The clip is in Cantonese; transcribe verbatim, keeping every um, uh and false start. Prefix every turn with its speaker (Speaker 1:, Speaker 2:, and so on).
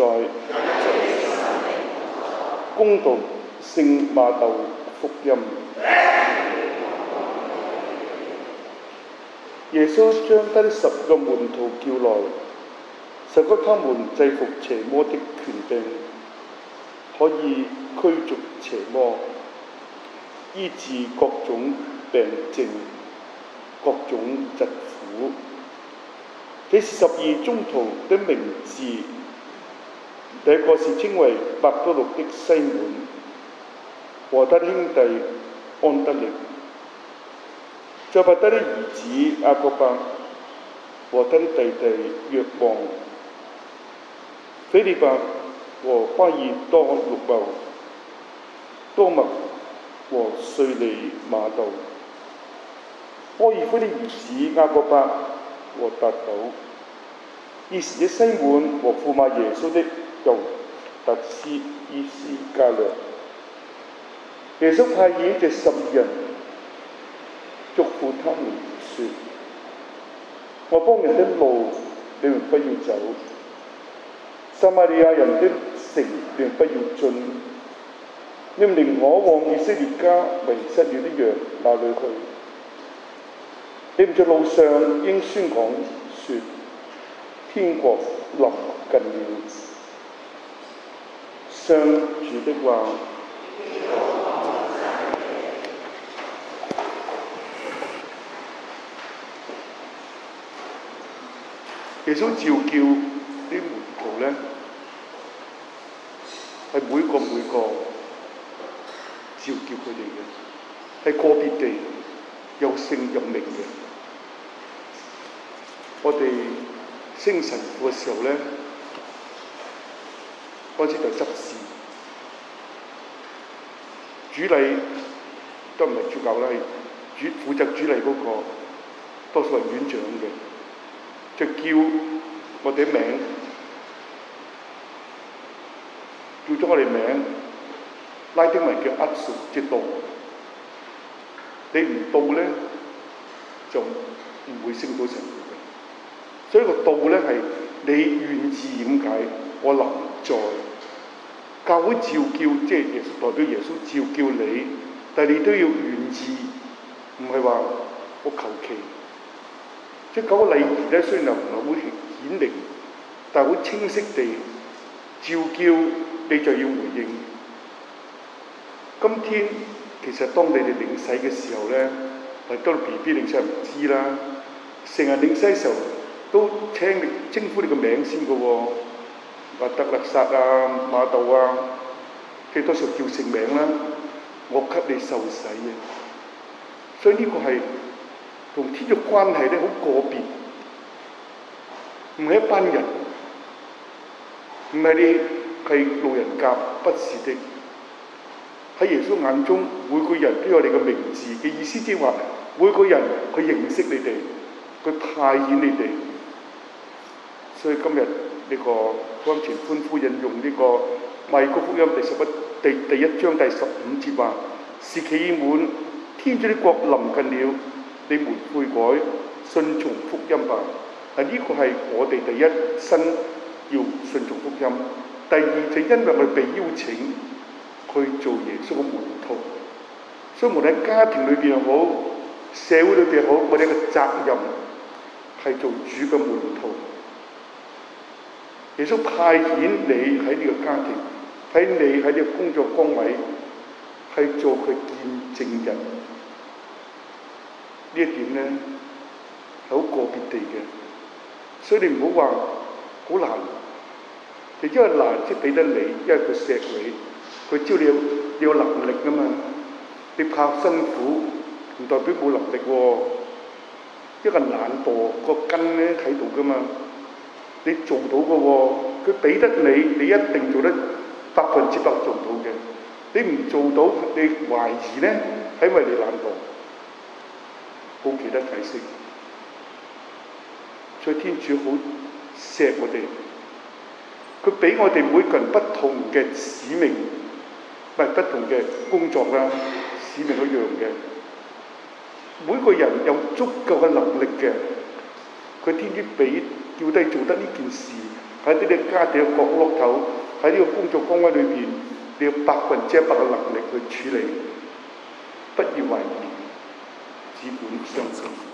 Speaker 1: 在。恭讀聖馬竇福音。耶穌將他的十個門徒叫來，授給他們制服邪魔的權柄，可以驅逐邪魔，醫治各種病症、各種疾苦。這是十二宗徒的名字。第一個是稱為伯多祿的西滿，和他的兄弟安德烈，載伯德的兒子雅各伯和他的弟弟若望，斐理伯和巴爾多祿茂，多默和稅吏瑪竇，波爾夫的兒子雅各伯和達陡，以前的西滿和負賣耶穌的猶達斯伊斯加略。耶穌派遣這十二人，囑咐他們說：外邦人的路你們不要走，撒瑪利亞人的城你們不要進，你們寧可往以色列家迷失了的羊那裏去。你們在路上應宣講說：天國臨近了。上主的話。耶穌召叫啲門徒呢，係每個每個召叫佢哋嘅，係個別地有姓有名嘅。我哋升神父嘅時候呢，開始就執事，主禮都唔係主教啦，係主負責主禮嗰個，多數係院長嘅，就叫我哋名，叫咗我哋名，拉丁文叫厄數，即到。你唔到咧，就唔會升到神父嘅。所以個到咧係你願意點解？我臨在教會召叫，即係耶穌代表耶穌召叫你，但係你都要願意，唔係話我求其。即係嗰個禮儀咧，雖然唔係好顯靈，但係好清晰地召叫你就要回應。今天其實當你哋領洗嘅時候咧，係當 B B 領洗唔知啦，成日領洗嘅時候都請你稱呼你個名先嘅喎，話德勒撒啊、瑪竇啊，佢多數叫姓名啦，我給你受洗嘅。所以呢個係同天主關係咧好個別，唔係一班人，唔係你係路人甲，不是的。喺耶穌眼中，每個人都有你嘅名字嘅意思，即係話每個人佢認識你哋，佢派遣你哋。所以今日呢個福音前歡呼引用呢個馬爾谷福音第十一第第一章第十五節話：時期已滿，天主的國臨近了，你們悔改，信從福音吧。啊，呢個係我哋第一身要信從福音。第二就因為我哋被邀請去做耶穌嘅門徒，所以無論喺家庭裏邊又好，社會裏邊又好，我哋嘅責任係做主嘅門徒。耶穌派遣你喺呢個家庭，喺你喺呢個工作崗位，係做佢見證人。呢一點咧係好個別地嘅，所以你唔好話好難。你因為難即係俾得你，因為佢錫你，佢知道你有你有能力啊嘛。你怕辛苦唔代表冇能力喎，一個懶惰個根咧喺度噶嘛。你做到嘅喎，佢俾得你，你一定做得百分之百做到嘅。你唔做到，你懷疑咧，係因為你懶惰，冇其他解釋。所以天主好錫我哋，佢俾我哋每個人不同嘅使命，唔係不同嘅工作啦，使命一樣嘅。每個人有足夠嘅能力嘅，佢天主俾叫低做得呢件事， 喺呢個家庭嘅角落頭，喺呢個工作崗位裏邊，你要百分之一百嘅能力去處理，不要懷疑，只管相信。